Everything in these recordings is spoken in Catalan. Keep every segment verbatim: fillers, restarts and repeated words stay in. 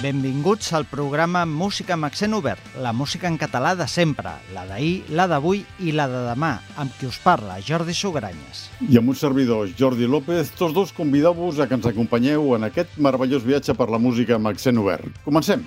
Benvinguts al programa Música amb accent obert, la música en català de sempre, la d'ahir, la d'avui i la de demà, amb qui us parla, Jordi Sugranyes. I amb un servidor, Jordi López, tots dos convideu-vos a que ens acompanyeu en aquest meravellós viatge per la música amb accent obert. Comencem!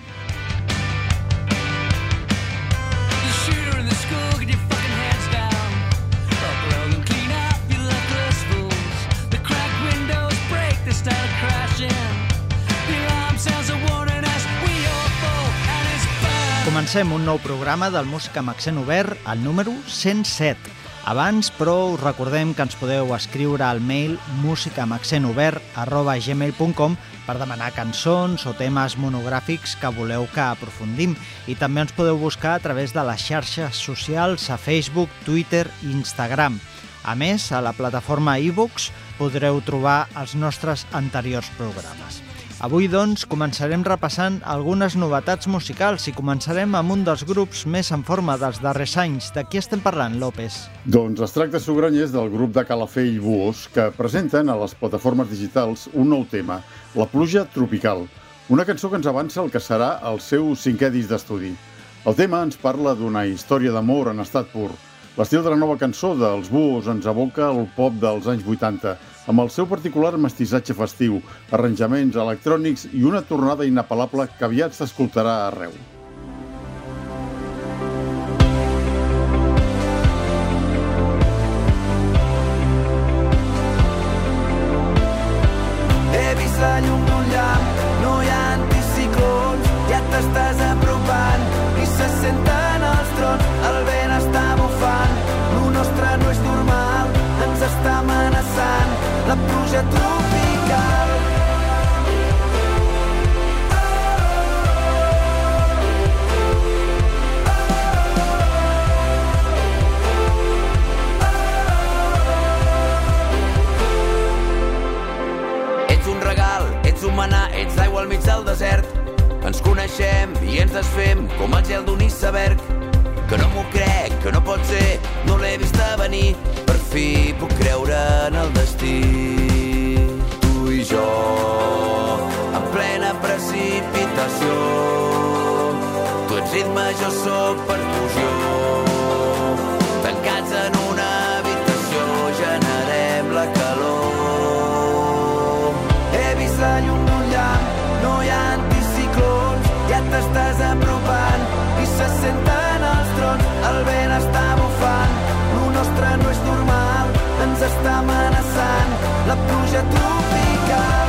Comencem un nou programa del Música amb accent obert, el número cent set. Abans, però, us recordem que ens podeu escriure al mail musicaamaccenobert arroba gmail punt com per demanar cançons o temes monogràfics que voleu que aprofundim. I també ens podeu buscar a través de les xarxes socials a Facebook, Twitter i Instagram. A més, a la plataforma iVoox podreu trobar els nostres anteriors programes. Avui, doncs, començarem repassant algunes novetats musicals i començarem amb un dels grups més en forma dels darrers anys. De qui estem parlant, López? Doncs es tracta, Sugranyes, del grup de Calafell Búhos, que presenten a les plataformes digitals un nou tema, La pluja tropical, una cançó que ens avança el que serà el seu cinquè disc d'estudi. El tema ens parla d'una història d'amor en estat pur. L'estil de la nova cançó dels Búhos ens evoca el pop dels anys vuitanta, amb el seu particular mestissatge festiu, arranjaments electrònics i una tornada inapel·lable que aviat s'escoltarà arreu. He vist la llum d'un llamp, no hi ha anticiclons, ja t'estàs apropant i se senten els trons, el vent està bufant, lo nostre no és normal, ens està amenaçant la pluja tropical. Ets un regal, ets un manà, ets l'aigua al mig del desert. Ens coneixem i ens desfem com el gel d'un iceberg. Que no m'ho crec, que no pot ser, no l'he vista venir. Per fi puc creure en el destí. Tu i jo, en plena precipitació. Tu ets ritme, jo sóc percussió. Tancats en una habitació, generem la calor. He vist la llum d'un llamp, no hi ha anticiclons, ja t'estàs apropant i se senten els trons, el vent està bufant, lo nostre no és normal, ens està amenaçant la pluja tropical.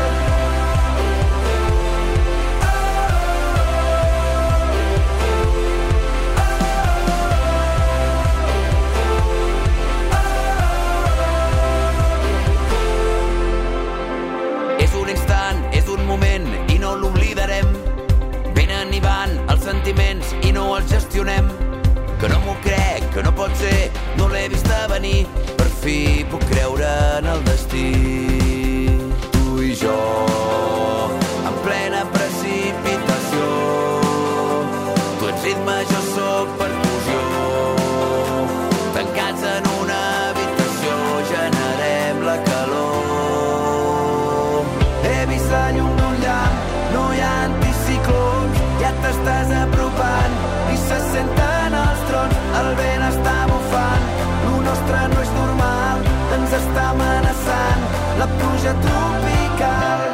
És un instant, és un moment i no l'oblidarem. Venen i van els sentiments i no els gestionem. Que no m'ho crec, que no pot ser, no l'he vista venir. Per fi puc creure en el destí. Tu i jo, en plena precipitació. Tu ets ritme, jo sóc percussió. Tancats en una habitació, generem la calor. He vist la llum d'un llamp, no hi ha anticiclons, ja t'estàs apropant i se senten els trons, el vent està bufant, lo nostre no és normal, ens està amenaçant la pluja tropical.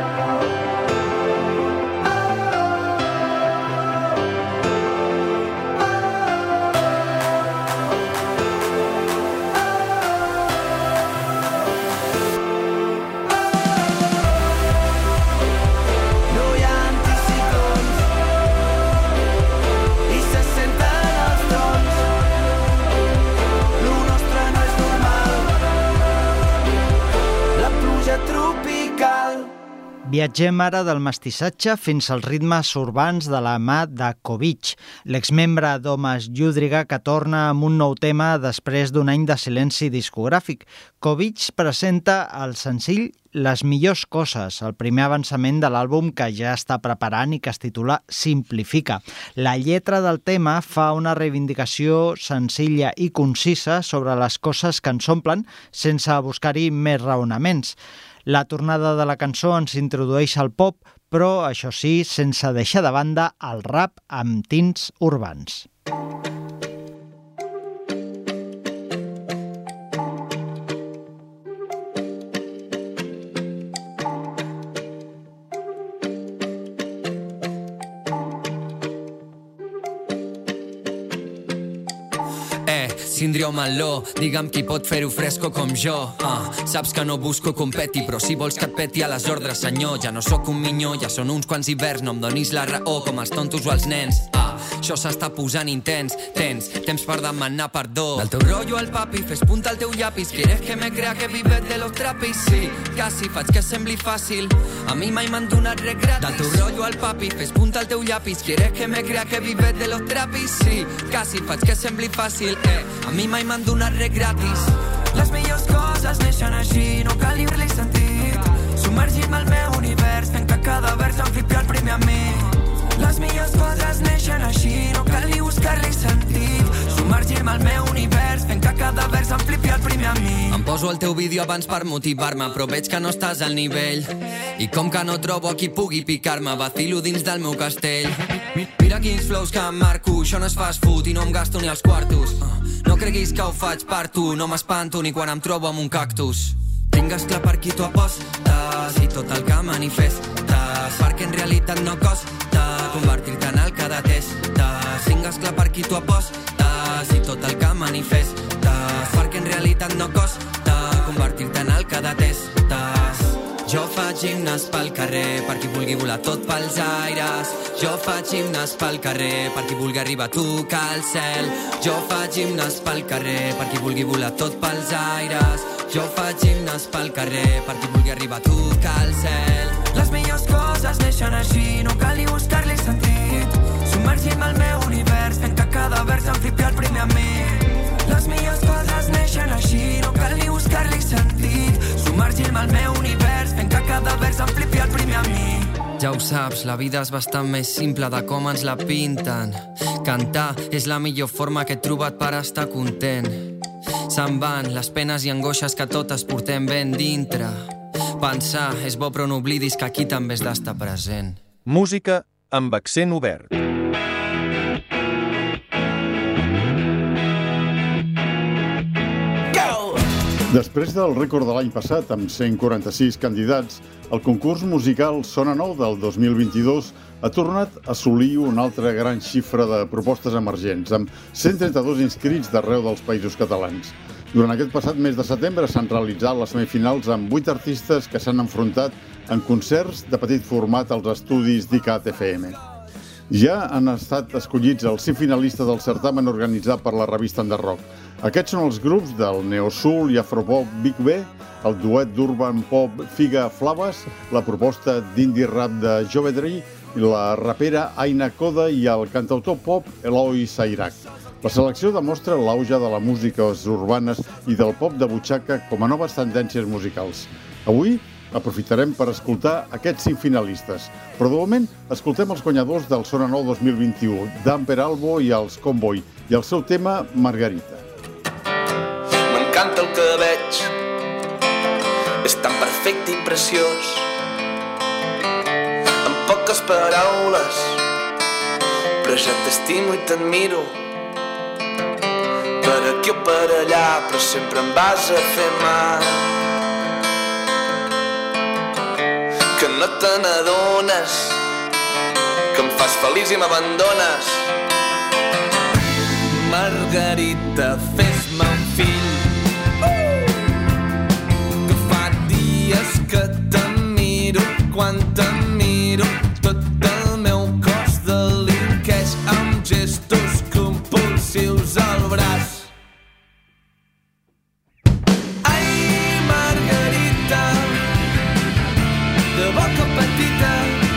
Viatgem ara del mestissatge fins als ritmes urbans de la mà de Kovic, l'exmembre d'Homes Llúdriga que torna amb un nou tema després d'un any de silenci discogràfic. Kovic presenta el senzill Les millors coses, el primer avançament de l'àlbum que ja està preparant i que es titula Simplifica. La lletra del tema fa una reivindicació senzilla i concisa sobre les coses que ens omplen sense buscar-hi més raonaments. La tornada de la cançó ens introdueix al pop, però, això sí, sense deixar de banda el rap amb tints urbans. Síndria o meló, digue'm qui pot fer-ho fresco com jo. uh, Saps que no busco competi, però si vols que et peti a les ordres, senyor. Ja no sóc un minyó, ja són uns quants hiverns. No em donis la raó com els tontos o els nens. uh, Això s'està posant intens. Tens temps per demanar perdó del teu rotllo al papi, fes punta al teu llapis. Quieres que me crea que vives de los trapis? Sí, quasi faig que sembli fàcil. A mi mai m'han donat res gratis. Del teu rotllo al papi, fes punta al teu llapis. Quieres que me crea que vives de los trapis? Sí, quasi faig que sembli fàcil. Eh, a mi mai m'han donat res gratis. Les millors coses neixen així, no cal dir-li sentit. Submergim al meu univers, fent que cada vers em flipi el primer a mi. Les millors coses neixen així, no cal ni buscar-li sentit. Submergim al meu univers, fent que cada vers em flipi el primer a mi. Em poso el teu vídeo abans per motivar-me, però veig que no estàs al nivell. I com que no trobo a qui pugui picar-me, vacilo dins del meu castell. Mira quins flows que em marco, això no és fast food i no em gasto ni els quartos. No creguis que ho faig per tu, no m'espanto ni quan em trobo amb un cactus. Tingues clar per qui tu apostes i tot el que manifestes, perquè en realitat no costa convertir-te en el que detestes. Tingues clar per qui tu apostes i tot el que manifestes, perquè en realitat no costa convertir-te en el que detestes. Jo faig himnes pel carrer per qui vulgui volar tot pels aires. Jo faig himnes pel carrer per qui vulgui arribar a tocar el cel. Jo faig himnes pel carrer per qui vulgui volar tot pels aires. Jo faig himnes pel carrer per qui vulgui arribar a tocar el cel. Les millors coses neixen així, no cal ni buscar-li sentit. Submergim al meu univers, fent que cada vers em flipi el primer a mi. Les millors coses neixen així, no cal ni buscar-li sentit. Submergim al meu univers, fent que cada vers em flipi el primer a mi. Ja ho saps, la vida és bastant més simple de com ens la pinten. Cantar és la millor forma que he trobat per estar content. Se'n van les penes i angoixes que totes portem ben dintre. Pensar és bo però no oblidis que aquí també has d'estar present. Música amb accent obert. Després del rècord de l'any passat, amb cent quaranta-sis candidats, el concurs musical Sona Nou del dos mil vint-i-dos ha tornat a assolir una altra gran xifra de propostes emergents, amb cent trenta-dos inscrits d'arreu dels països catalans. Durant aquest passat mes de setembre s'han realitzat les semifinals amb vuit artistes que s'han enfrontat en concerts de petit format als estudis d'I C A T F M. Ja han estat escollits els cinc finalistes del certamen organitzat per la revista Enderrock. Aquests són els grups del neosoul i afropop Big B, el duet d'urban pop Figa Flaves, la proposta d'indie rap de Jovedry, la rapera Aina Koda i el cantautor pop Eloi Sairac. La selecció demostra l'auge de les músiques urbanes i del pop de butxaca com a noves tendències musicals. Avui aprofitarem per escoltar aquests cinc finalistes, però de moment escoltem els guanyadors del Sona Nou dos mil vint-i-u, Dan Peralbo i els Convoy, i el seu tema Margarita. M'encanta el que veig, és tan perfecte i preciós. Amb poques paraules, però ja t'estimo i t'admiro. Per aquí o per allà, però sempre em vas a fer mal. Que no te n'adones, que em fas feliç i m'abandones. Margarita, fes-me un fill, que fa dies que t'admiro. Quan t'admiro, tot el meu cos delinqueix amb gestos compulsius al braç. Ai, Margarita, de boca petita,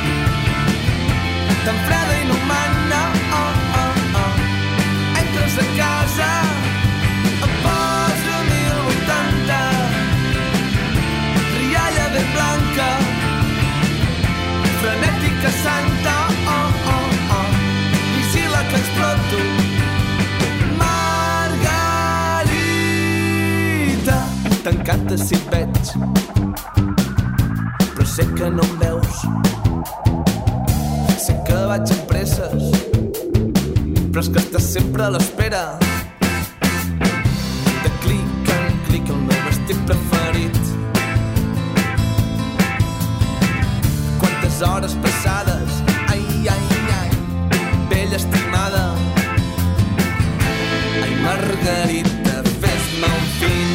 tan freda i no mana, oh, oh, oh. Entres a casa, em posa mil vuitanta, rialla ben blanca, frenètica santa, oh, oh, oh, vigila que exploto. Margarita, t'encanta si et veig sé que no em veus, sé que vaig amb presses, però és que estàs sempre a l'espera. De clic en clic el meu vestit preferit. Quantes hores passades, ai, ai, ai, vella estimada. Ai, Margarita, fes-me un fill,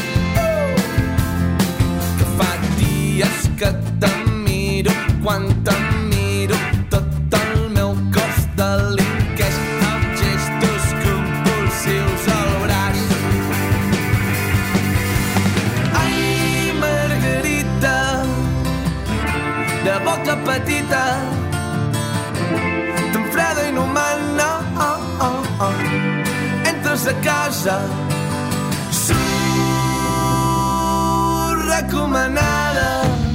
que fa dies que te miro, quan te miro tot el meu cos delinqueix amb gestos compulsius al braç. Ai, Margarita, de boca petita, tan freda i inhumana, oh, oh, oh. Entres a casa, surt recomanada,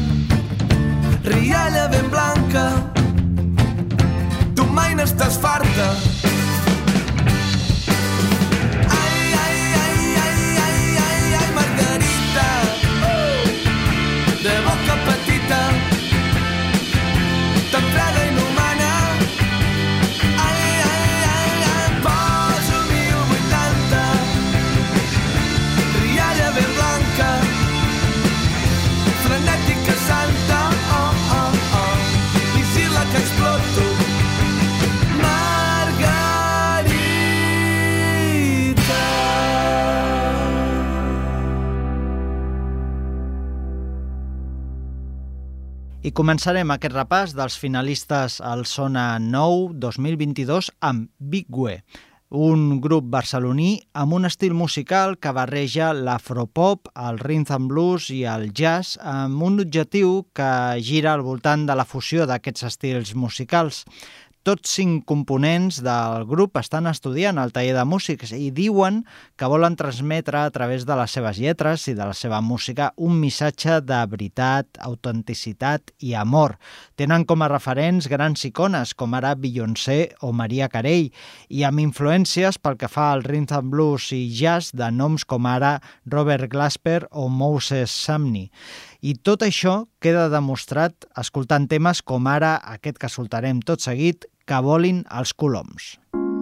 rialla ben blanca, tu mai n'estàs farta. Ai, ai, ai, ai, ai, ai, ai, Margarita, de boca petita, tan freda i inhumana. Ai, ai, ai, ai, poso mil vuitanta, rialla ben blanca, frenètica santa, oh, oh, oh, missila que exploto, Margarita. I començarem aquest repàs dels finalistes al Sona Nou dos mil vint-i-dos amb Big We, un grup barceloní amb un estil musical que barreja l'afropop, el rhythm and blues i el jazz amb un objectiu que gira al voltant de la fusió d'aquests estils musicals. Tots cinc components del grup estan estudiant al taller de músics i diuen que volen transmetre a través de les seves lletres i de la seva música un missatge de veritat, autenticitat i amor. Tenen com a referents grans icones com ara Beyoncé o Mariah Carey i amb influències pel que fa al rhythm and blues i jazz de noms com ara Robert Glasper o Moses Sumney. I tot això queda demostrat escoltant temes com ara aquest que escoltarem tot seguit, Que volin els coloms.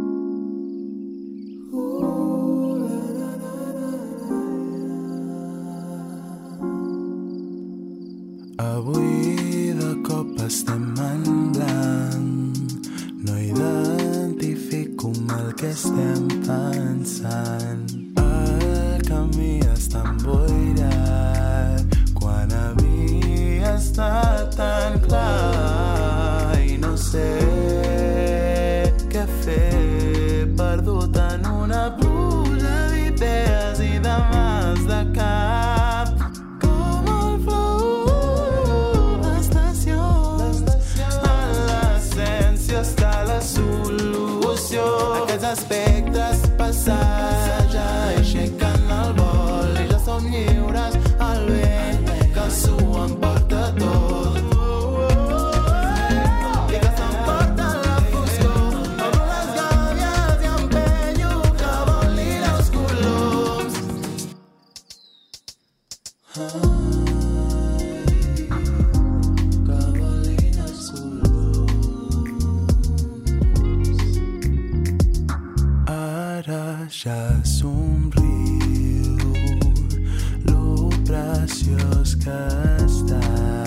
Avui de cop estem en blanc, no identifico el que estem pensant. El camí està emboirat quan havia estat tan clar i no sé què fer, perdut en una pluja d'idees i de mals de cap. Com el flou d'estacions, en l'essència està la solució. Aquests aspectes passats ja aixequen el vol i ja som lliures al vent que s'ho emporta tot. Ja somriu lo preciós que està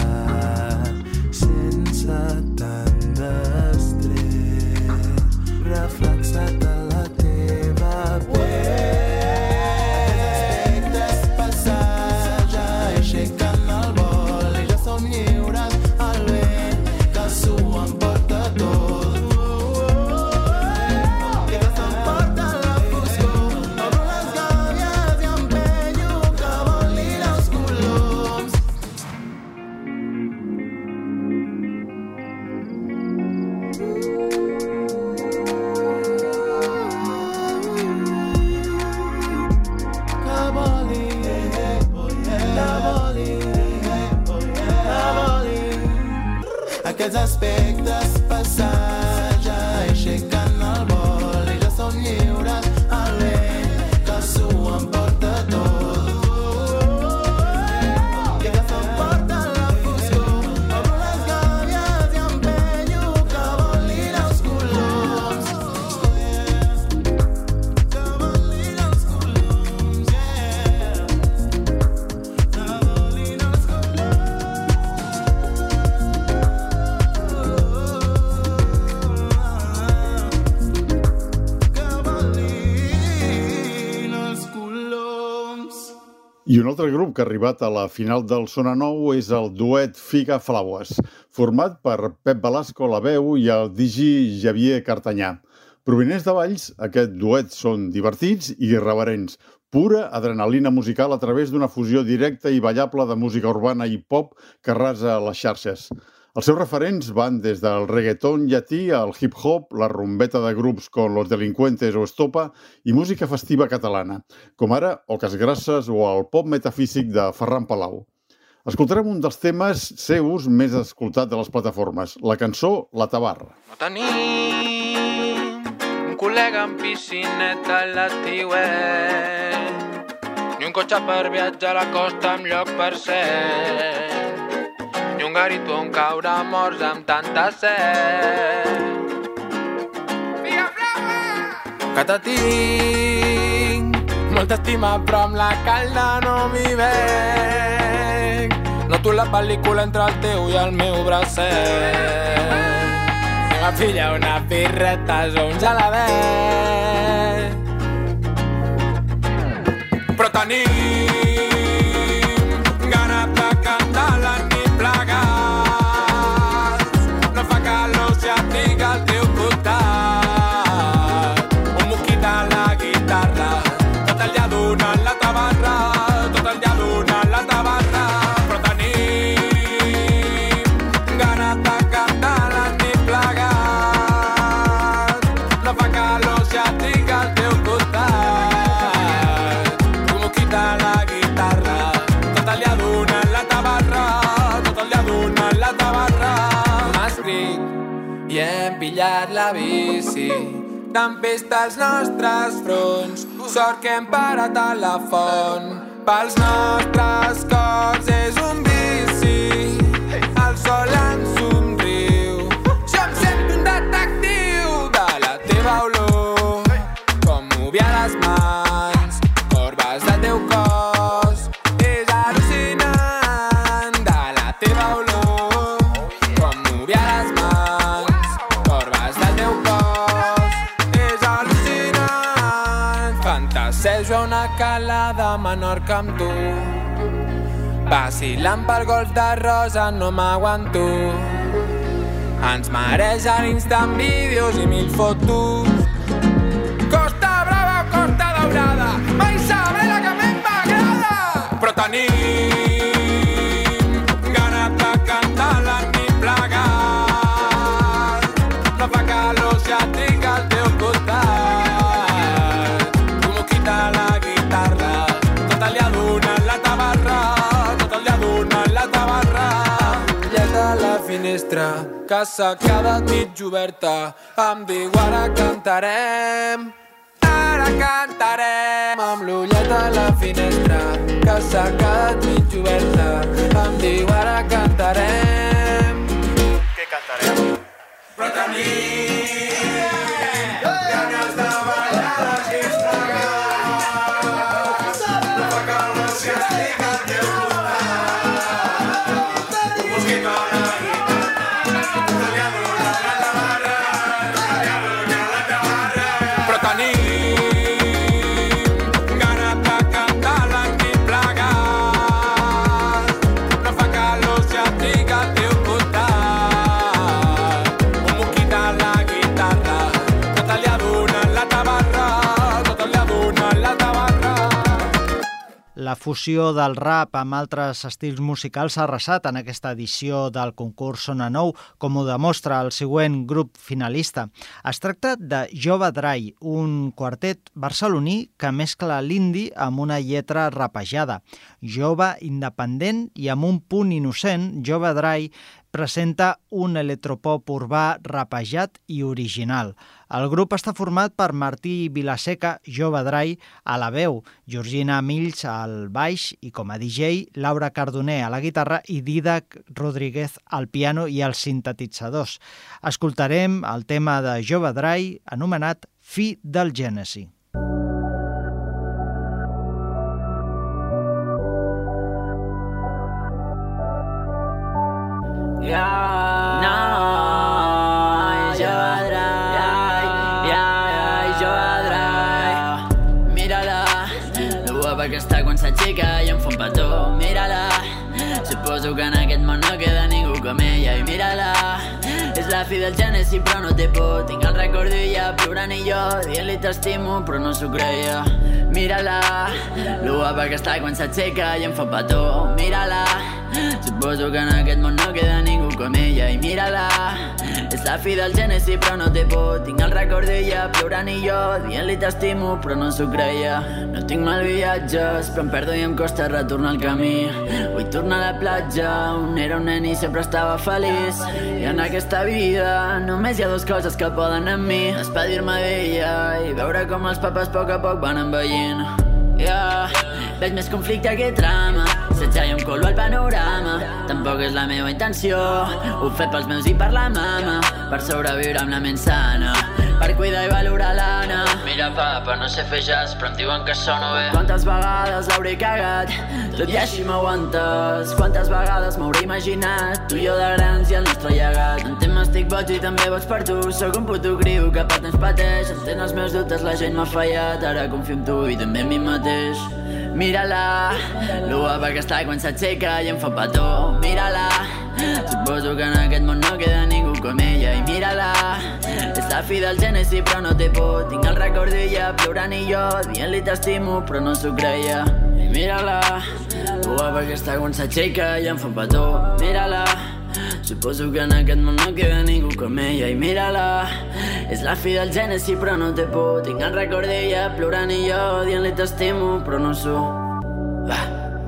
sense tant d'estrès reflexat a la teva pell. Aspectes passats ja aixequen el vol i ja som lliures al vent que s'ho emporta tot. Aquests aspectes passats ja aixequen el vol i ja som lliures al vent que s'ho emporta tot. I que s'emporta la foscor, I un altre grup que ha arribat a la final del Sona Nou és el duet Figa Flaues, format per Pep Velasco a la veu i el digi Javier Cartanyà. Provinents de Valls, aquest duet són divertits i irreverents, pura adrenalina musical a través d'una fusió directa i ballable de música urbana i pop que arrasa les xarxes. Els seus referents van des del reggaeton llatí al hip-hop, la rumbeta de grups com Los Delincuentes o Estopa i música festiva catalana, com ara Oques Grasses o el pop metafísic de Ferran Palau. Escoltarem un dels temes seus més escoltats de les plataformes, la cançó La Tabarra. No tenim un col·lega amb piscineta a l'estiuet, ni un cotxe per viatjar a la costa amb lloc per ser, ni un garito on caure morts amb tanta set. Figa Flaues! Que te tinc molta estima però amb la calda no m'hi veig. Noto la pel·lícula entre el teu i el meu bracet. Meva filla, una birreta o un gelabet. Però tenim ganes de cantar la nit plegats. No fa calor si estic al teu costat. Un mosquit a la guitarra, tot el dia donant la tabarra, tot el dia donant la tabarra. Però tenim ganes de cantar la nit plegats. No fa calor si estic al teu costat. Un mosquit a la guitarra, tot el dia donant la tabarra, tot el dia donant la tabarra. M'ha escrit i hem pillat la bici, tempesta als nostres fronts, sort que hem parat a la font. Pels nostres cors és un vici, el sol ens somriu. Jo em sento un detectiu de la teva olor, com movia les mans, corbes del teu cos. És al·lucinant de la teva olor, com movia les mans, corbes del teu cos. És al·lucinant. Fantasejo a una calada a Menorca amb tu, vacilant pel golf de Rosa, no m'aguanto. Ens mareja l'instant vídeos i mil fotos. Costa Brava o Costa Daurada, mai sabré la que més m'agrada. Però tenim ganes de cantar la nit plegats. No fa calor si estic al teu costat. Un mosquit a la guitarra, tot el dia donant la tabarra, tot el dia donant la tabarra. Llet a la finestra, casa cada nit oberta, em diu ara cantarem, ara cantarem. Amb l'ullet a la finestra, casa cada nit oberta, em diu ara cantarem. Què cantarem? Però tenim ganes de ballar les nits plegats. No fa calor si estic al teu costat. Un mosquit a la guitarra, tot el dia donant la tabarra, tot el dia donant la tabarra. Però tenim ganes de cantar la nit plegats. No fa calor si estic al teu costat. Un mosquit a la guitarra, tot el dia donant la tabarra, tot el dia donant la tabarra. La fusió del rap amb altres estils musicals s'ha arrasat en aquesta edició del concurs Sona Nou, com ho demostra el següent grup finalista. Es tracta de Jove Dry, un quartet barceloní que mescla l'indi amb una lletra rapejada. Jove, independent i amb un punt innocent, Jove Dry presenta un electropop urbà rapejat i original. El grup està format per Martí Vilaseca, Jove Dry, a la veu, Georgina Mills al baix i com a D J, Laura Cardoner a la guitarra i Didac Rodríguez al piano i als sintetitzadors. Escoltarem el tema de Jove Dry anomenat Fi del Gènesi. Yeah, no, Jove Dry, yeah, Jove Dry. Mírala, no va a guapa que està quan s'aixeca i em fa un petó. Mira-la, suposo que en aquest món no queda ningú com ella. I mira-la, és la fi del Gènesi però no té por. Tinc el record d'ella plorant i jo dient-li t'estimo però no s'ho creia. Mira-la, lo guapa que està quan s'aixeca i em fa un petó. Mira-la, suposo que en aquest món no queda ningú com ella. I mira-la, és la fi del Gènesi però no té por. Tinc el record d'ella plorant i jo dient-li t'estimo però no s'ho creia. No tinc mal viatges però em perdo i em costa retornar al camí. Vull tornar a la platja on era un nen i sempre estava feliç. I en aquesta vida només hi ha dues coses que poden amb mi: despedir-me d'ella i veure com els papes a poc a poc van envellint. Yeah. Veig més conflicte que trama, setja i em colo al panorama. Tampoc és la meva intenció, ho he fet pels meus i per la mama, per sobreviure amb la ment sana, per cuidar i valorar l'Anna. Mira papa, no sé fer jazz però em diuen que sono bé. Quantes vegades l'hauré cagat, tot i així m'aguantes. Quantes vegades m'hauré imaginat tu i jo de grans i el nostre llegat. Entén, m'estic boig i també boig per tu. Sóc un puto criu que per temps pateix. Entén els meus dubtes, la gent m'ha fallat. Ara confio en tu i també en mi mateix. Mira-la, lo guapa que està quan s'aixeca i em fa petó. Mira-la, suposo que en aquest món no queda ningú com ella. I mira-la, és la fi del Gènesi però no té por. Tinc el record d'ella plorant i jo dient-li t'estimo però no s'ho creia. I mira-la, lo guapa que està quan s'aixeca i em fa petó. Mira-la, suposo que en aquest món no queda ningú com ella. I mira-la, és la fi del Gènesi però no té por. Tinc el record d'ella plorant i jo dient-li t'estimo però no s'ho... Va.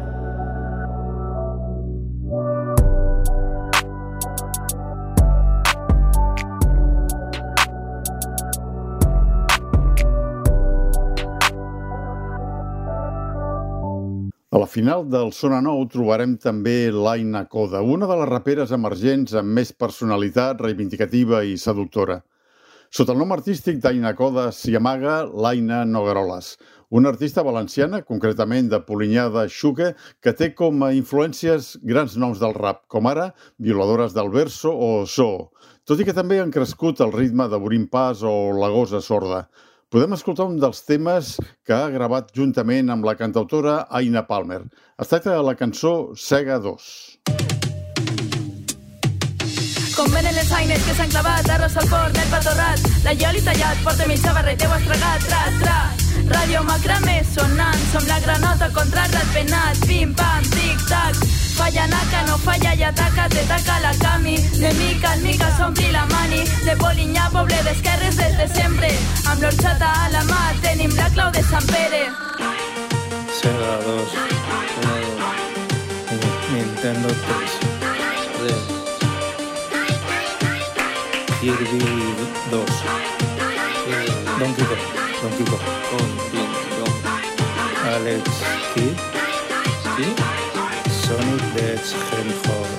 A la final del Sona Nou trobarem també l'Aina Coda, una de les raperes emergents amb més personalitat reivindicativa i seductora. Sota el nom artístic d'Aina Coda s'hi amaga l'Aina Nogueroles, una artista valenciana, concretament de Polinyà de Xúquer, que té com a influències grans noms del rap, com ara Violadores del Verso o So, tot i que també han crescut el ritme de Borín Pas o La Gosa Sorda. Podem escoltar un dels temes que ha gravat juntament amb la cantautora Aina Palmer. Es tracta de la cançó Sega dos. Com venen les eines que s'han clavat, arròs al forn, el pa torrat, la ioli tallat, porta mitja barret, heu estregat, tras, tras. Ràdio macramé sonant, som la granota contra el ratpenat, pim, pam, tic-tac. Falla naca, no falla i ataca, te taca la cami. De mica en mica s'ompli la mani, de Polinyà, poble d'esquerres des de sempre. Amb l'orxata a la mà tenim la clau de Sant Pere. Sega dos, Nintendo tres, Kirby dos, Donkey Kong, Donkey Kong, Donkey Kong, Alex Kidd, ¿sí? Sonic the Hedgehog.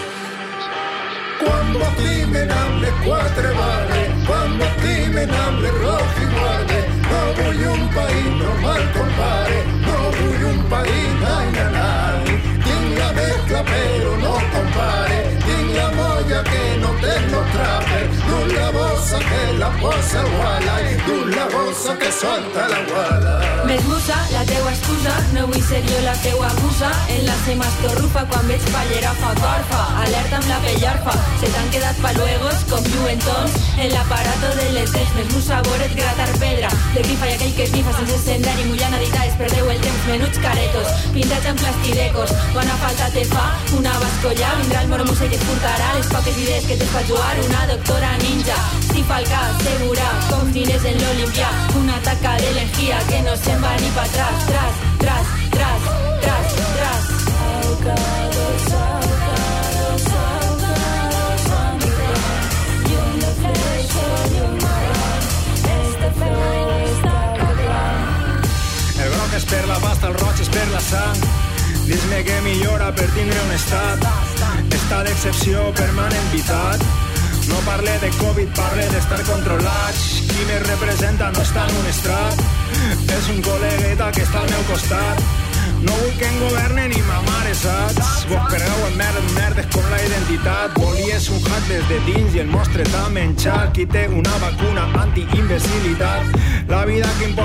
Cuando crimen hable quatre vale, cuando crimen hable rojo y guarde, no vull un país normal compare, no vull un país ai nanai. Tinc la mezcla pero no compare, tinc la molla que no té no trape, du la bossa que la posa guala i du la bossa que solta la guala. Més musa, la teua excusa, no vull ser jo la teua musa, en la se mastorrufa quan veig pallera fa corfa, alerta amb la pellarfa, se t'han quedat paluegos com lluentons, en l'aparato de les dents, més musa vore't gratar pedra, de grifa i aquell que esnifa sense escendari, mullant editades, perdeu el temps, menuts caretos, pintats amb plastidecos, bona falta te fa, una bascolla, vindrà el mormuse i et portarà les poques idees que t'es fa jugar, una doctora ninja, Stifalca, segura, com diners en l'Olimpia, una taca de l'engia que no se'n va ni pa atrás, tras, tras, tras, tras, tras. Ahogados, ahogados, ahogados, a mi plan, y un deflecho y un marrón, este flow està cabrón. El groc és per la pasta, el roig és per la sang, dis-me què millora per tindre un estat, estat d'excepció permanent vitat. No parle de Covid, parle d'estar controlats. Qui me representa no està en un estrat, és un col·legueta que està al meu costat. No vull que em governen ni ma mare, saps? Vos creeu en merdes, merdes com la identitat. Volies un hack des de dins i el mostre t'ha menjat. Qui té una vacuna anti-imbecilitat. La vida que importa és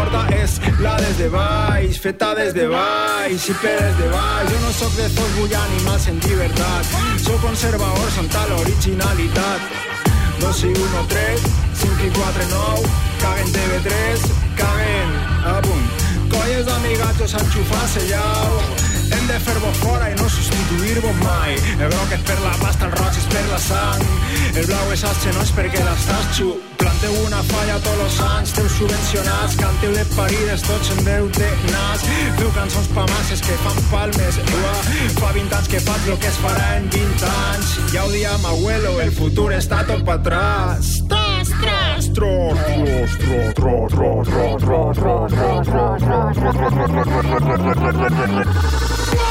és la des de baix, feta des de baix i per des de baix. Jo no sóc de fos, vull animals en llibertat. Sóc conservador, som tal originalitat. Dos i uno, tres, cinc i quatre, nou, caguen T V tres, caguen, a punt. Colles d'amigatxos a enxufar sellau. Hem de fer-vos fora i no substituir-vos mai. El groc és per la pasta, el roig és per la sang. El blau és alce, no és perquè l'estàs xu. Planteu una falla tots els anys, esteu subvencionats. Canteu de parides tots en veu de nas. Feu cançons pa masses que fan palmes. Ua, fa vint anys que faig el que es farà en vint anys. Ja ho dia m'abuelo, el futur està tot pa atrás. Tras, tras, tros, tros, tros, tros, tros, tros, tros, tros, tros, tros, tros, tros, tros.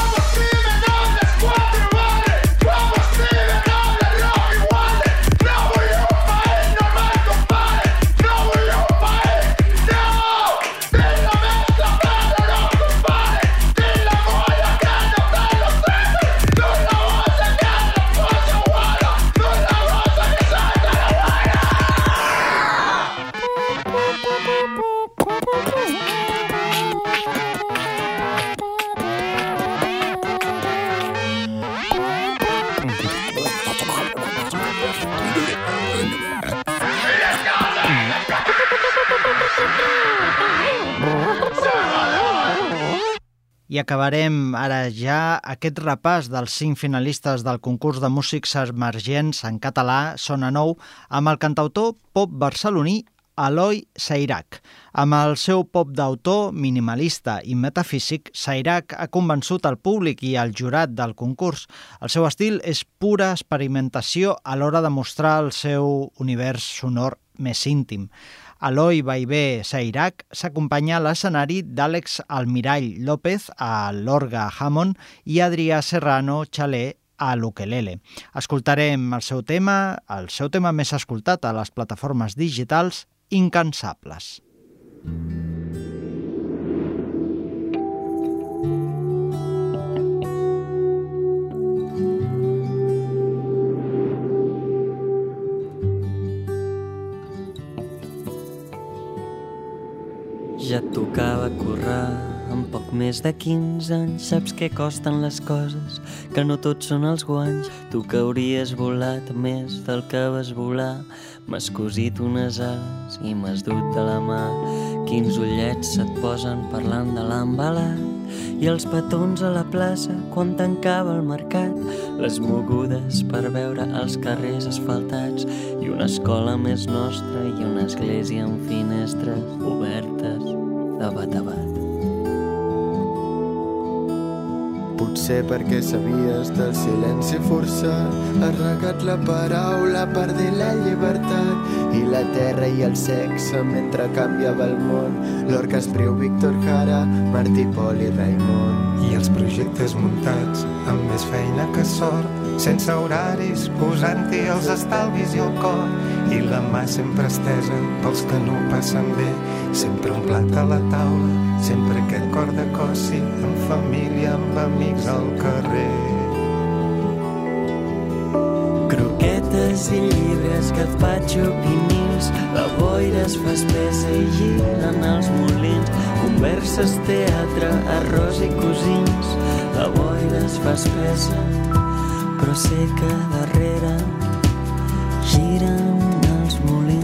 I acabarem ara ja aquest repàs dels cinc finalistes del concurs de músics emergents en català Sona Nou amb el cantautor pop barceloní Eloi Sairac. Amb el seu pop d'autor minimalista i metafísic, Sairac ha convençut el públic i el jurat del concurs. El seu estil és pura experimentació a l'hora de mostrar el seu univers sonor més íntim. Eloi Baivé Sairac s'acompanya a l'escenari d'Àlex Almirall López a l'orgue Hammond i Adrià Serrano Xalé a l'ukelele. Escoltarem el seu tema, el seu tema més escoltat a les plataformes digitals, Incansables. Ja et tocava currar amb poc més de quinze anys. Saps què costen les coses, que no tots són els guanys. Tu que hauries volat més del que vas volar. M'has cosit unes ales i m'has dut de la mà. Quins ullets se't posen parlant de l'embalat. I els petons a la plaça quan tancava el mercat. Les mogudes per veure els carrers asfaltats. I una escola més nostra i una església amb finestres obertes de bat a bat. Potser perquè sabies del silenci forçat, has regat la paraula per dir la llibertat i la terra i el sexe mentre canviava el món. Lorca, Espriu, Víctor Jara, Martí Pol i Raimon. I els projectes muntats amb més feina que sort, sense horaris, posant-hi els estalvis i el cor, i la mà sempre estesa pels que no passen bé. Sempre un plat a la taula, sempre aquest cor de cossi, amb família, amb amics al carrer. Croquetes i llibres, gazpacho, vinils, la boira es fa espessa i giren els molins. Converses, teatre, arròs i cosins, la boira es fa espessa, però sé que darrere giren els molins.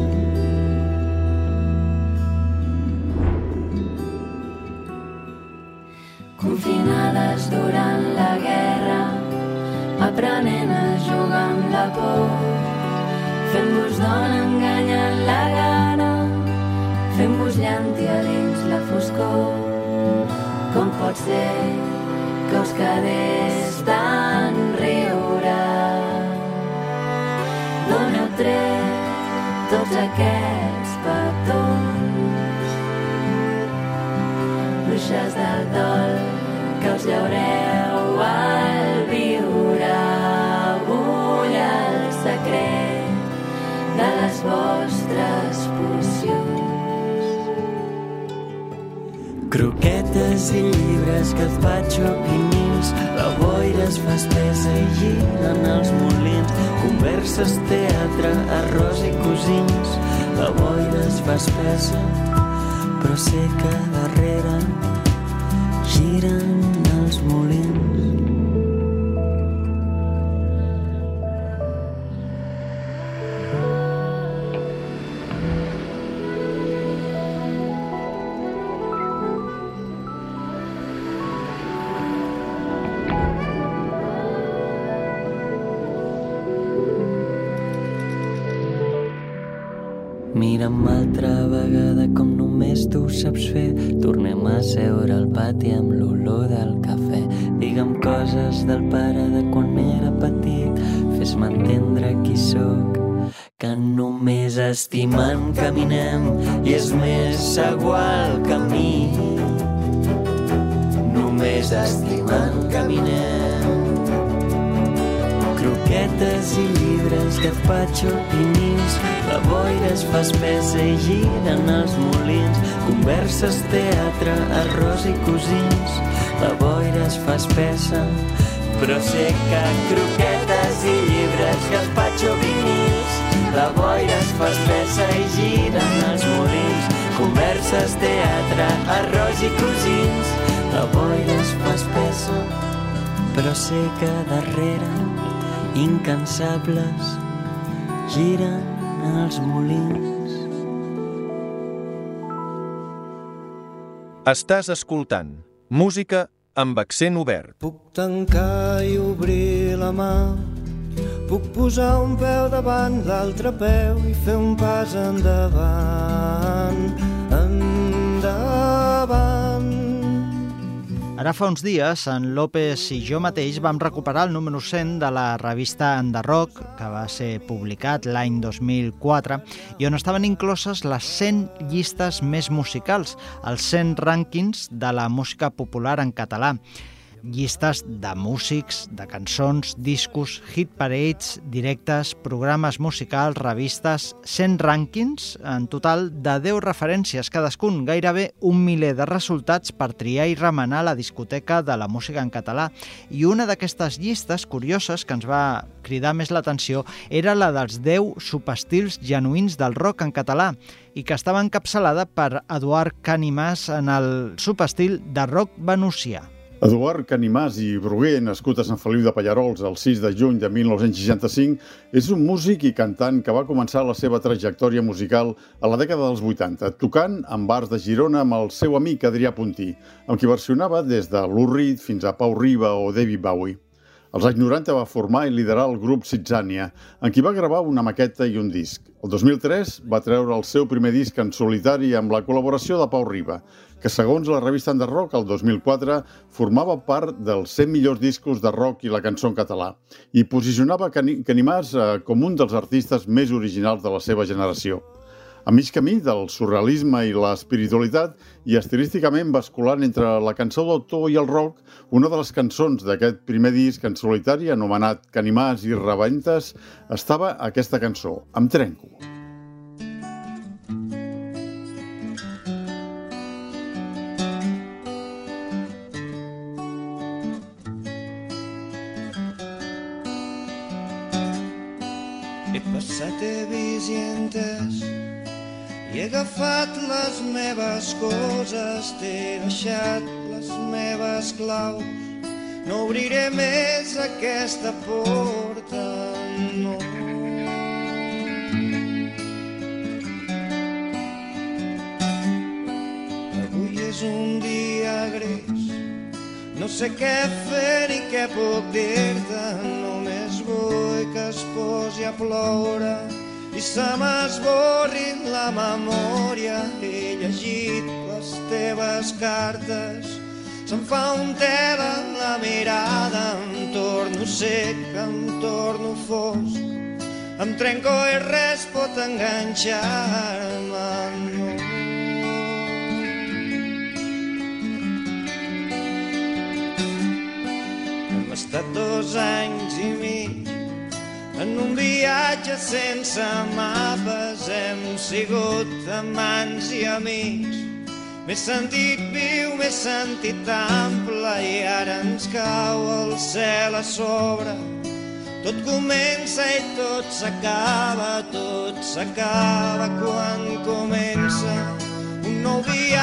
Confinades durant la guerra, aprenent a jugar amb la por, fent-vos dona enganyant la gana, fent-vos llanti a dins la foscor. Com pot ser que us quedés tan riure? D'on heu tret tots aquests petons? Bruixes del dol que us llaureu al viure. Vull el secret de les vostres pocions. Croquetes i llibres, gazpacho, vinils, la boira es fa espessa i giren els molins. Converses, teatre, arròs i cosins, la boira es fa espessa, però sé que darrere giren els molins. Mira'm altra vegada com només tu saps fer. Tornem a seure al pati amb l'olor del cafè. Digue'm coses del pare de quan era petit. Fes-me entendre qui sóc, que només estimant caminem i és més segur el camí. Només estimant caminem. Croquetes i llibres, gazpacho i nins. La boira es fa espessa i giren els molins. Converses, teatre, arròs i cosins. La boira es fa espessa, però sé que croquetes i llibres, gazpacho i nins. La boira es fa espessa i giren els molins. Converses, teatre, arròs i cosins. La boira es fa espessa, però sé que darrere incansables giren els molins. Estàs escoltant música amb accent obert. Puc tancar i obrir la mà, puc posar un peu davant l'altre peu i fer un pas endavant, endavant. Ara fa uns dies, en López i jo mateix vam recuperar el número cent de la revista Enderrock, que va ser publicat l'any dos mil quatre, i on estaven incloses les cent llistes més musicals, els cent rànquings de la música popular en català. Llistes de músics, de cançons, discos, hit parades, directes, programes musicals, revistes, cent rànquings, en total de deu referències cadascun, gairebé un miler de resultats per triar i remenar la discoteca de la música en català. I una d'aquestes llistes curioses que ens va cridar més l'atenció era la dels deu subestils genuïns del rock en català i que estava encapçalada per Eduard Canimàs en el subestil de rock venusià. Eduard Canimàs i Bruguer, nascut a Sant Feliu de Pallerols el sis de juny de mil nou-cents seixanta-cinc, és un músic i cantant que va començar la seva trajectòria musical a la dècada dels vuitanta, tocant en bars de Girona amb el seu amic Adrià Puntí, amb qui versionava des de Lou Reed fins a Pau Riba o David Bowie. Als anys noranta va formar i liderar el grup Sitzania, en qui va gravar una maqueta i un disc. El dos mil tres va treure el seu primer disc en solitari amb la col·laboració de Pau Riba, que segons la revista Enderrock, el dos mil quatre, formava part dels cent millors discos de rock i la cançó en català i posicionava Canimàs com un dels artistes més originals de la seva generació. A mig camí del surrealisme i l'espiritualitat i estilísticament basculant entre la cançó d'autor i el rock, una de les cançons d'aquest primer disc en solitari, anomenat Canimàs i Rebentes, estava aquesta cançó, Em trenco. He passat, he vist i entès, he agafat les meves coses, t'he deixat les meves claus. No obriré més aquesta porta, no. Avui és un dia gris, no sé què fer ni què puc dir-te, només vull que es posi a ploure i se m'esborri la memòria. He llegit les teves cartes, se'm fa un tel en la mirada, em torno sec, em torno fosc, em trenco i res pot enganxar-me, no. Hem estat dos anys i mig en un viatge sense mapes, hem sigut amants i amics. M'he sentit viu, m'he sentit ample i ara ens cau el cel a sobre. Tot comença i tot s'acaba, tot s'acaba quan comença un nou viatge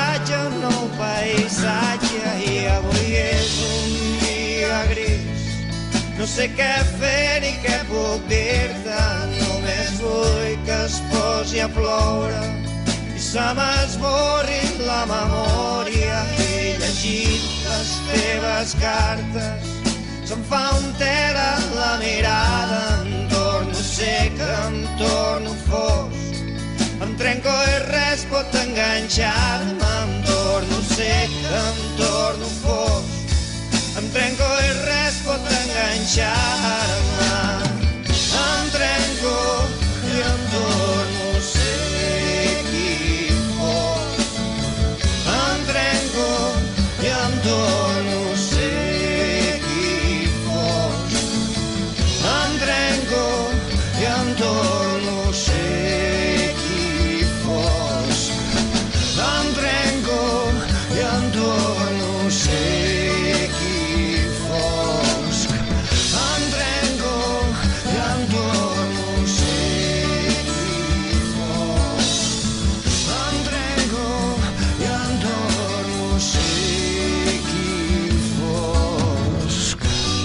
no sé què fer ni què puc dir-te, només vull que es posi a ploure i se m'esborri la memòria. He llegit les teves cartes, se'm fa un tela la mirada, em torno sec, em torno fosc, em trenco i res pot enganxar-me, em torno sec, em torno fosc, em trenco i res pot enganxar-me, em trenco i em torno sec i fosc, em trenco i em torno sec i fosc, em trenco i em torno sec i fosc, em trenco i em torno sec i fosc, em trenco i em torno sec i fosc, em trenco i em torno sec i fosc.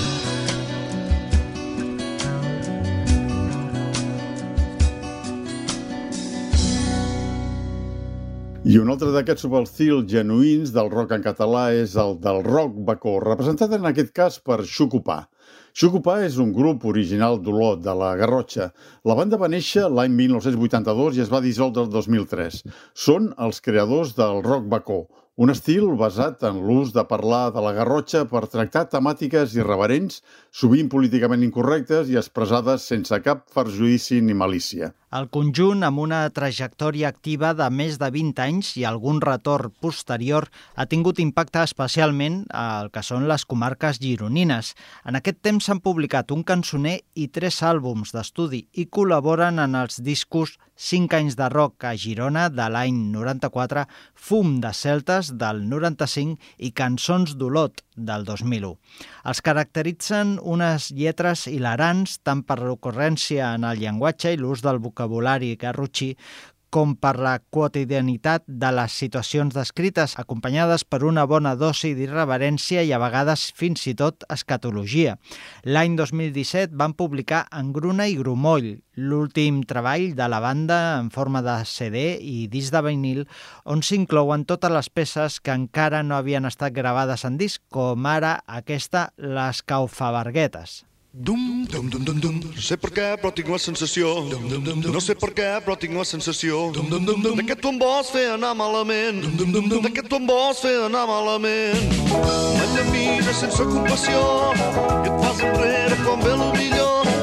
I un altre d'aquests subestils genuïns del rock en català és el del rock bacó, representat en aquest cas per Xucupà. Xucupà és un grup original d'Olot, de la Garrotxa. La banda va néixer l'any mil nou-cents vuitanta-dos i es va dissoldre el dos mil tres. Són els creadors del rock bacó, un estil basat en l'ús de parlar de la Garrotxa per tractar temàtiques irreverents, sovint políticament incorrectes i expressades sense cap perjudici ni malícia. El conjunt, amb una trajectòria activa de més de vint anys i algun retorn posterior, ha tingut impacte especialment al que són les comarques gironines. En aquest temps s'han publicat un cançoner i tres àlbums d'estudi i col·laboren en els discos cinc anys de rock a Girona de l'any noranta-quatre, Fum de Celtes del noranta-cinc i Cançons d'Olot del dos mil u. Els caracteritzen unes lletres hilarants tant per l'ocurrència en el llenguatge i l'ús del vocabulari garrotxí com per la quotidianitat de les situacions descrites, acompanyades per una bona dosi d'irreverència i a vegades fins i tot escatologia. L'any dos mil disset van publicar Engruna i Grumoll, l'últim treball de la banda en forma de C D i disc de vinil, on s'inclouen totes les peces que encara no havien estat gravades en disc, com ara aquesta Les Caufabarguetes. Dum, dum, dum, dum, dum. No sé per què, però tinc la sensació. Dum, dum, dum, dum. No sé per què, però tinc la sensació. Dum, dum, dum, dum. De que tu em vols fer anar malament. Dum, dum, dum, dum. De que tu em vols fer anar malament. M'alla mira sense compassió i et fas enrere com ve lo millor.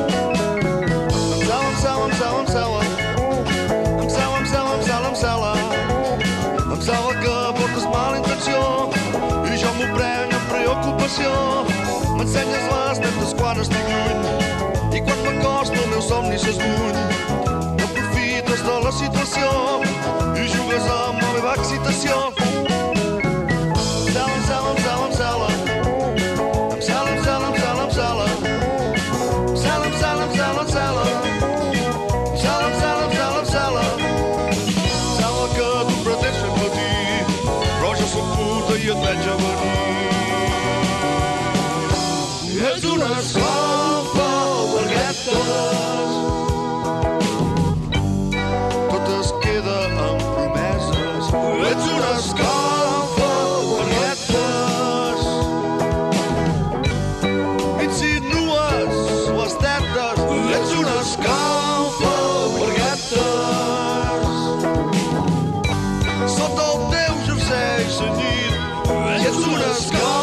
Em sala, em sala, em sala, em sala. Em sala, em sala, em sala, em sala. Em sala que portes mala intenció i jo m'ho prenc amb preocupació. M'ensenyes les netes quan estic lluny i quan m'acosto el meu somni s'esbuny. No aprofites de la situació i jugues amb la meva excitació. Em sala, em sala, em sala, em sala. Em sala, em sala, em sala, em sala. Em sala, em sala, em sala, em sala. Em sala, em sala, em sala, em sala. Em sala que tu pretens fer patir, però jo soc puta i et veig a venir. És una escalfa, verguetes. Tot es queda en promeses. Ets una escalfa, verguetes. M'insinues les tetes. Ets una escalfa, verguetes. Sota el teu jersei cenyit. Ets una escalfa.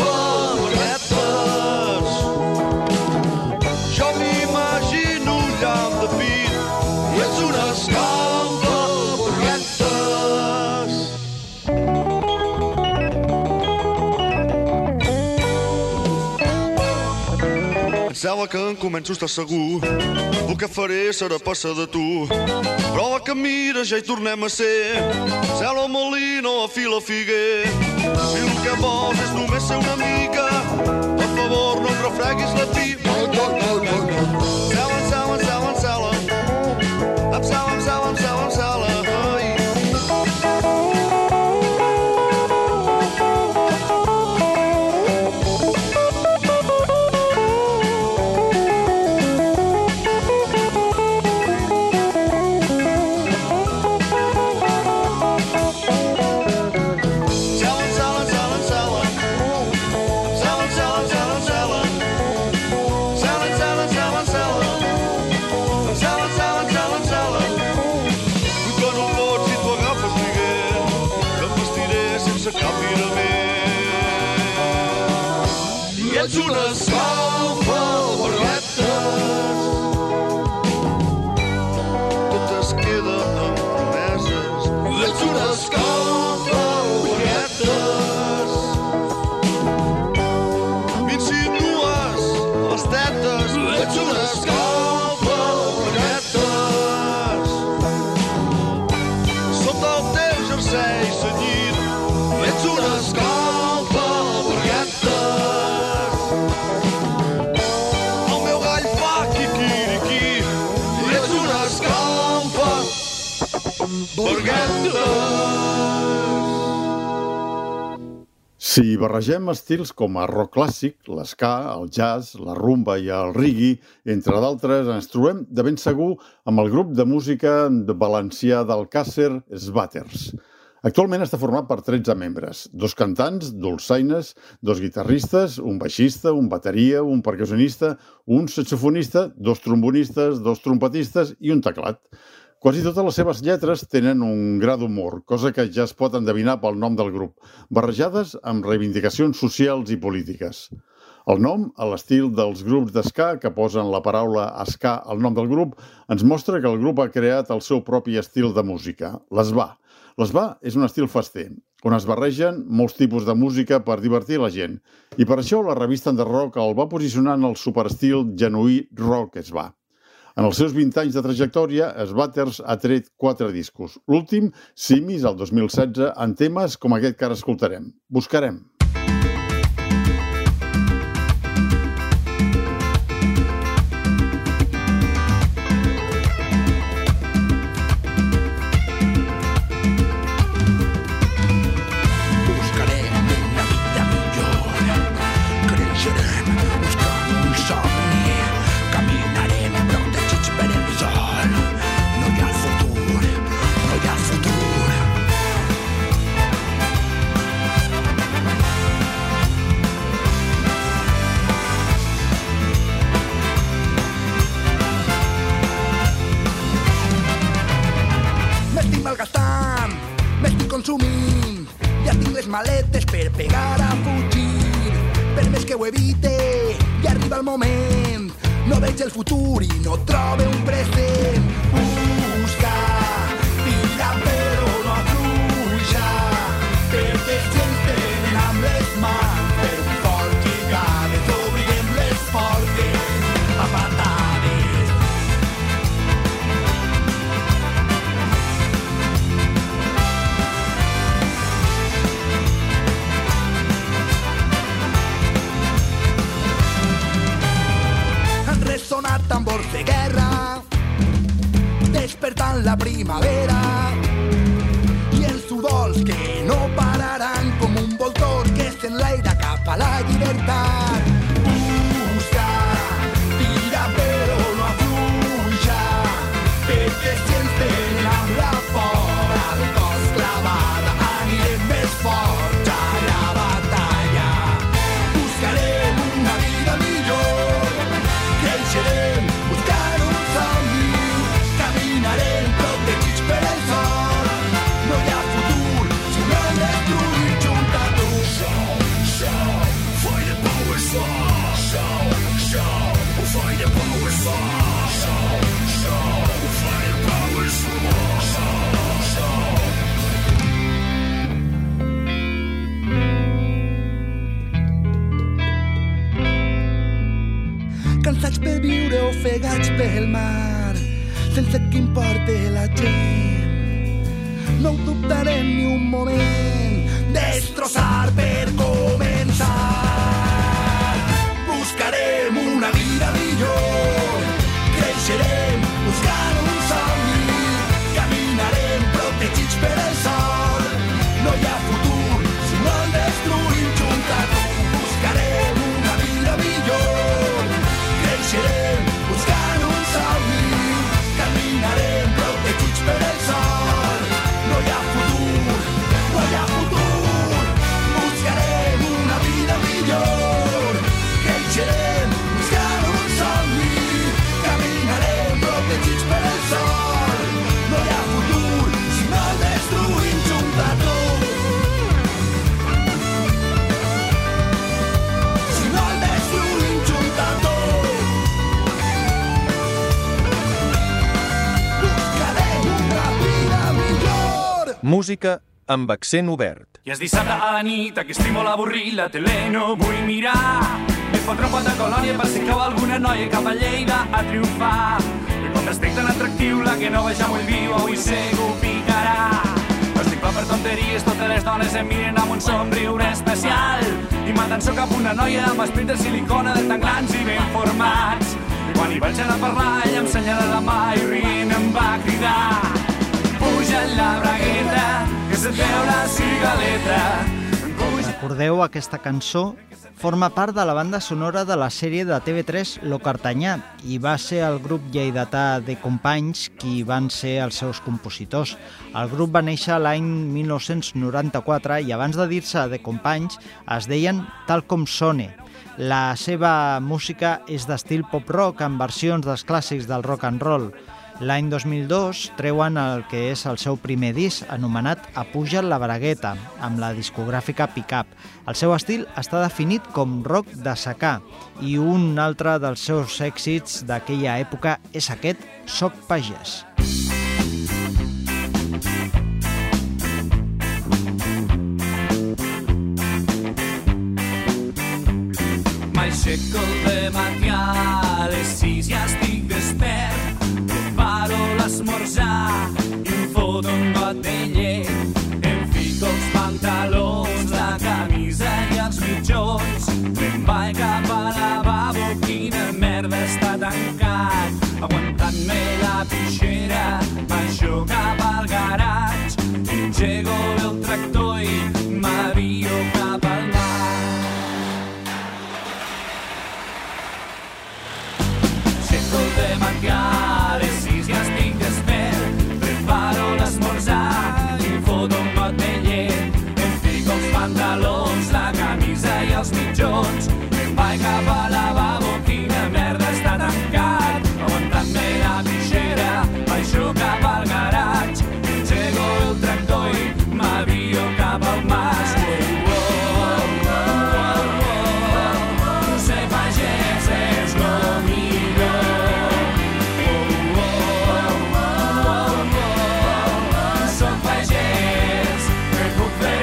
Sembla que em començo a estar segur. El que faré serà passar de tu. Prova que mira, ja hi tornem a ser. Cel o molino a fil o figuer. Si el que vols és només ser una mica, per favor no em refreguis la pipa. Cel, cel, cel, cel. Em cel, em cel, em cel, em cel. Ets una escalfa, burguetes. Tot es queda en promeses. Ets una escalfa, burguetes. M'insinues les tetes. Ets una escalfa, burguetes. Sota el teu jersei cenyit. Ets una escalfa, burguetes. El meu gall fa quiquiriquí. Ets una escalfa, burguetes. Si barregem estils com el rock clàssic, l'esca, el jazz, la rumba i el reggae, entre d'altres, ens trobem de ben segur amb el grup de música de valencià d'Alcàsser, Svatters. Actualment està format per tretze membres, dos cantants, dolçaines, dos guitarristes, un baixista, un bateria, un percussionista, un saxofonista, dos trombonistes, dos trompetistes i un teclat. Quasi totes les seves lletres tenen un gra d'humor, cosa que ja es pot endevinar pel nom del grup, barrejades amb reivindicacions socials i polítiques. El nom, a l'estil dels grups d'esca que posen la paraula esca al nom del grup, ens mostra que el grup ha creat el seu propi estil de música, l'esbà. L'esbà és un estil fester, on es barregen molts tipus de música per divertir la gent, i per això la revista de rock el va posicionar en el superestil genuí rock esbà. En els seus vint anys de trajectòria, Svatters ha tret quatre discos. L'últim, Simis, el dos mil setze, en temes com aquest que ara escoltarem. Buscarem. Maletes per pegar a fugir, per més que ho evite i arriba el moment, no veig el futur i no trobe un present. Busca, tira però no afluixa, perquè si ens tenen amb les mans per un fort lligades obrirem les portes a patades. Sonar tambors de guerra, despertant la primavera, i els sudols que no pararan com un voltor que s'enlaira cap a la llibertat. Busca, tira però no afluixa, perquè si ens tenen amb la por al cos clavada anirem més forts a la batalla. Buscarem una vida millor, creixerem buscant un somni, caminarem protegits per el sol, no hi ha futur si no hem destruït junt a tu. Show, show, fight the power soul, show, show, fight the power soul, show, show, fight the power soul, show, show. Cansats per viure ofegats pel mar, sense que importe la gent. No ho dubtarem ni un moment, destrossar per començar. Buscarem una vida millor, creixerem buscant un somni, caminarem protegits per el sol, no hi ha futur si no el destruïm junt a tu. Buscarem una vida millor, creixerem buscant un somni, caminarem protegits per el sol, no hi ha futur, no hi ha futur. Buscarem Música amb accent obert. I és dissabte a la nit, que estic molt avorrit, la tele no vull mirar. Em fotre un pot de colònia per si cau alguna noia cap a Lleida a triomfar. I com estic tan atractiu, la que no veja molt viu, avui segur picarà. No estic clar per tonteries, totes les dones em miren amb un somriure especial. I m'atenció cap una noia amb esprit de silicona, de tan grans i ben formats. I quan hi vaig anar a parlar, ella em senyala la mà i rient em va cridar. Puja la bragueta, que se't veu la cigaleta. Recordeu, aquesta cançó forma part de la banda sonora de la sèrie de T V tres Lo Cartanyà i va ser el grup lleidatà de Companys qui van ser els seus compositors. El grup va néixer l'any mil nou-cents noranta-quatre i abans de dir-se de Companys es deien Tal com Sone. La seva música és d'estil pop-rock amb versions dels clàssics del rock and roll. L'any dos mil dos treuen el que és el seu primer disc, anomenat Apuja la bragueta, amb la discogràfica Pickup. El seu estil està definit com rock de secà i un altre dels seus èxits d'aquella època és aquest Soc pagès. M'aixeco al dematí a les sis i estic despert. Preparo l'esmorzar i em foto un got de llet. Em fico els pantalons, la camisa i els mitjons. Me'n vaig cap al lavabo, quina merda està tancat. Aguantant-me la pixera, baixo cap al garatge. Engego el tractor i m'avio cap al mar. Aixeco el dematí a les sis i estic despert. Preparo l'esmorzar i em foto un got de llet. Em fico els pantalons, la camisa i els mitjons. Me'n vaig cap al lavabo, quina merda està tancat. Aguantant-me la pixera, baixo cap al garatge. Engego el tractor i m'avio cap al mar. Ser pagès és lo millor. Soc pagès, no puc fer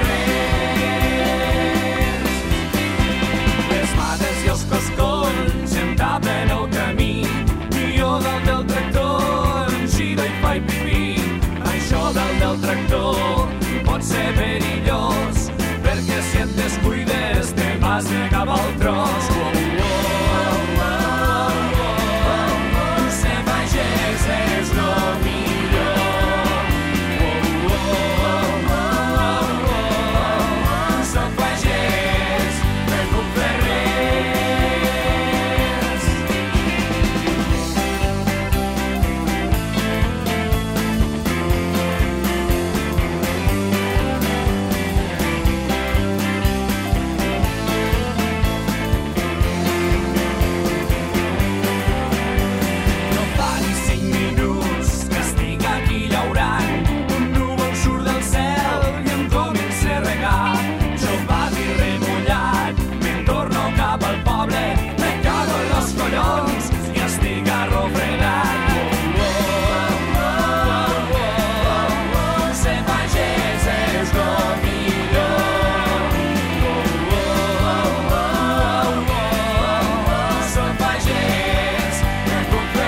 res. Les mates i els coscolls em tapen el camí. I jo dalt del tractor em giro i faig pipí. Això dalt del tractor pot ser perillós, perquè si et descuides te vas de cap al tros. Ser pagès és lo millor. Soc pagès, no puc fer res. No fa ni cinc minuts que estic aquí llaurant. Un núvol surt del cel i em comença a regar. Jo pati remullat, me'n torno cap al poble. Me cago en los collons i estic arrofredat. Ser pagès és lo millor. Soc pagès, no puc fer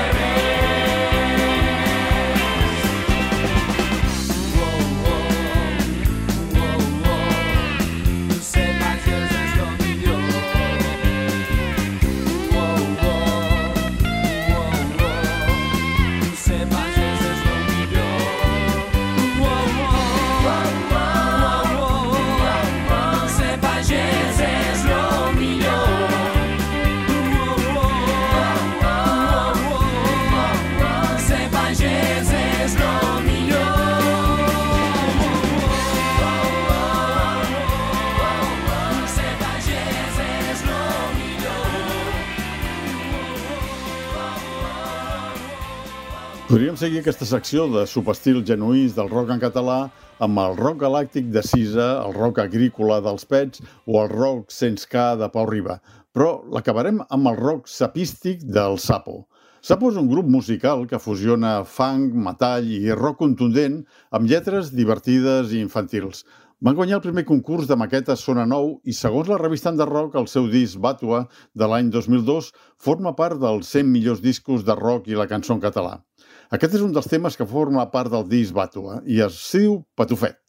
res. Ser pagès és lo millor. Ser pagès és lo millor. Ser pagès és lo millor. Ser pagès és lo millor. Ser pagès és lo Podríem seguir aquesta secció de subestils genuïns del rock en català amb el rock galàctic de Sisa, el rock agrícola dels Pets o el rock sense K de Pau Riba, però l'acabarem amb el rock sapístic del Sapo. Sapo és un grup musical que fusiona funk, metall i rock contundent amb lletres divertides i infantils. Van guanyar el primer concurs de maquetes Sona Nou i, segons la revista Under Rock, el seu disc Bàtua, de l'any dos mil dos, forma part dels cent millors discos de rock i la cançó en català. Aquest és un dels temes que forma part del disc Bàtua i es diu Patufet.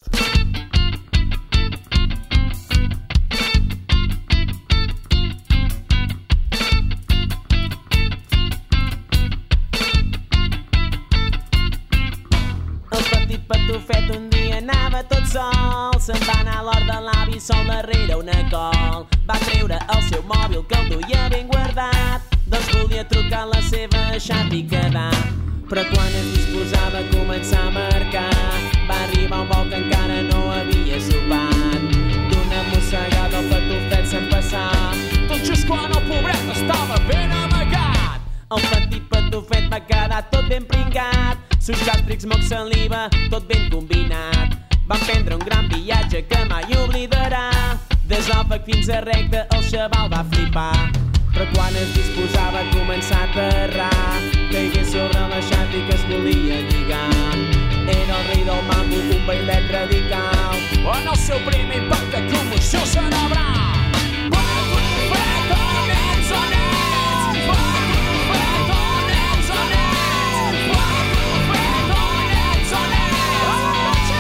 Patufet un dia anava tot sol, se'n va anar a l'hort de l'avi sol darrere una col. Va treure el seu mòbil que el duia ben guardat, doncs volia trucar a la seva xat i quedar. Però quan es disposava a començar a marcar, va arribar un vol que encara no havia sopat. D'una mossegada el Patufet se'n passà, tot just quan el pobret estava ben amagat. El petit Patufet va quedar tot ben pringat, sus gàstrics, moc, saliva, tot ben combinat. Van prendre un gran viatge que mai oblidarà. Des d'Òfec fins a Recte el xaval va flipar. Però quan es disposava a començar a aterrar, caigué sobre la xata que es volia lligar. Era el rei del mambo, un bailet radical, en el seu primer impacte commoció cerebral. Patufet, on ets, on ets? Patufet, on ets, on ets? Patufet, on ets, on ets?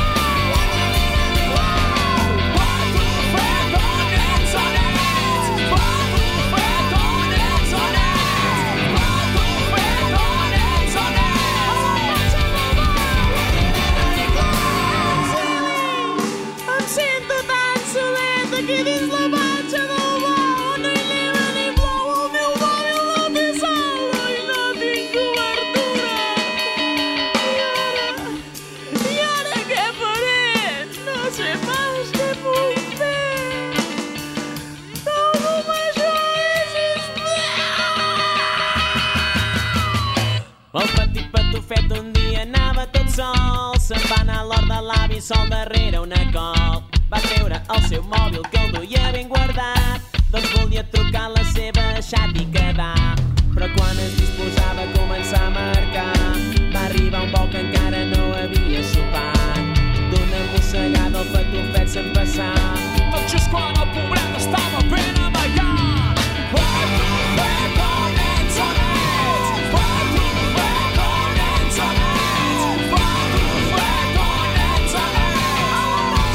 Patufet, on ets, on ets? Patufet, on ets, on ets? Patufet, on ets, on ets? Em sento tan solet aquí dins la panxa del bou, no hi neva ni plou, el meu mòbil no té saldo i no tinc cobertura. I ara, i ara què faré? No sé pas què puc fer. No m'ajudi, sisplau. El petit Patufet un dia anava tot sol, se'n va anar a l'hort de l'avi sol darrere una col. Va treure el seu mòbil que el duia ben guardat, doncs volia trucar a la seva xat i quedar. Però quan es disposava a començar a marcar, va arribar un vol que encara no havia sopat. D'una mossegada el Patufet se'n passà, tot just quan el pobret estava ben amagat. Patufet, on ets, on ets? Patufet, on ets, on ets? Patufet, on ets, on ets?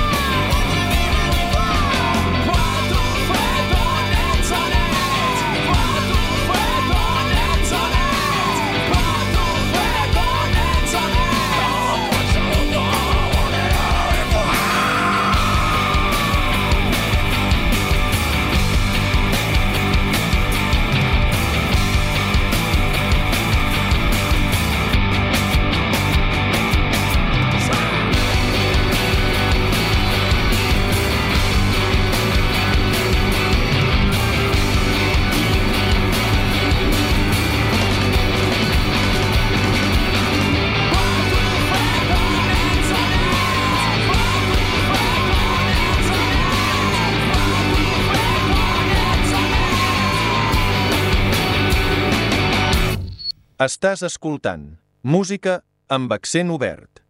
Patufet, on ets, on ets? Patufet, on ets, on ets? Patufet, on ets, on ets? Estàs escoltant música amb accent obert.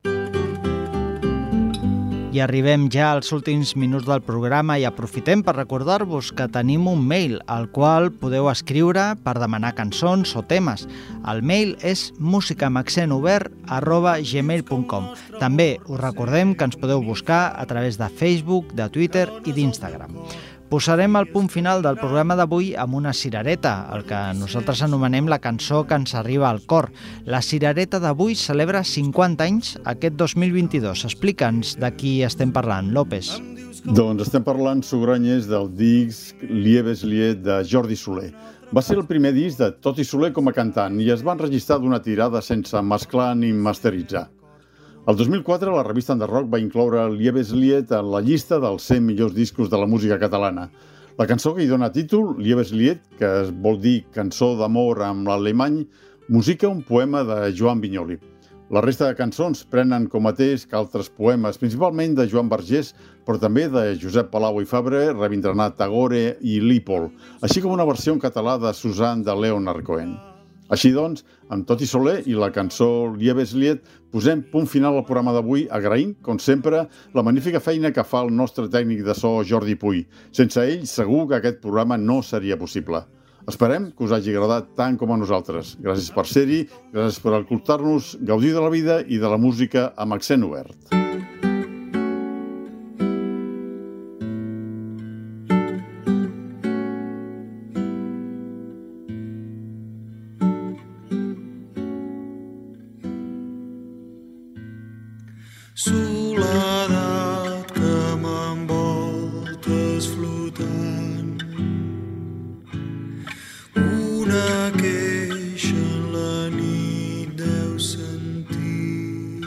I arribem ja als últims minuts del programa i aprofitem per recordar-vos que tenim un mail al qual podeu escriure per demanar cançons o temes. El mail és musicamaccentobert arroba gmail punt com. També us recordem que ens podeu buscar a través de Facebook, de Twitter i d'Instagram. Posarem el punt final del programa d'avui amb una cirereta, el que nosaltres anomenem la cançó que ens arriba al cor. La cirereta d'avui celebra cinquanta anys aquest dos mil vint-i-dos. Explica'ns de qui estem parlant, López. Doncs estem parlant, Sogranyes, del disc Lieves Liet de Jordi Soler. Va ser el primer disc de Toti Soler com a cantant i es va enregistrar d'una tirada sense mesclar ni masteritzar. El dos mil quatre, la revista Under Rock va incloure Lieves Liet en la llista dels cent millors discos de la música catalana. La cançó que hi dona títol, Lieves Liet, que es vol dir cançó d'amor amb l'alemany, musica un poema de Joan Vinyoli. La resta de cançons prenen com a test altres poemes, principalment de Joan Vergés, però també de Josep Palau i Fabre, Rabindranath Tagore i Lípol, així com una versió en català de Suzanne de Leonard Cohen. Així doncs, amb Toti Soler i la cançó Liebeslied posem punt final al programa d'avui agraint, com sempre, la magnífica feina que fa el nostre tècnic de so Jordi Puy. Sense ell, segur que aquest programa no seria possible. Esperem que us hagi agradat tant com a nosaltres. Gràcies per ser-hi, gràcies per escoltar-nos, gaudir de la vida i de la música amb accent obert. Soledat que m'envoltes flotant, una queixa en la nit deu sentir,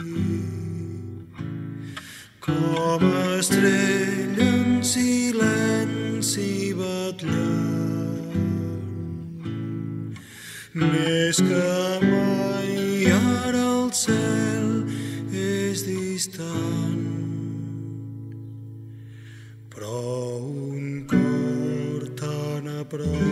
com estrella en silenci batllant, més que mai ara el cel és distant, però un cor tan a prop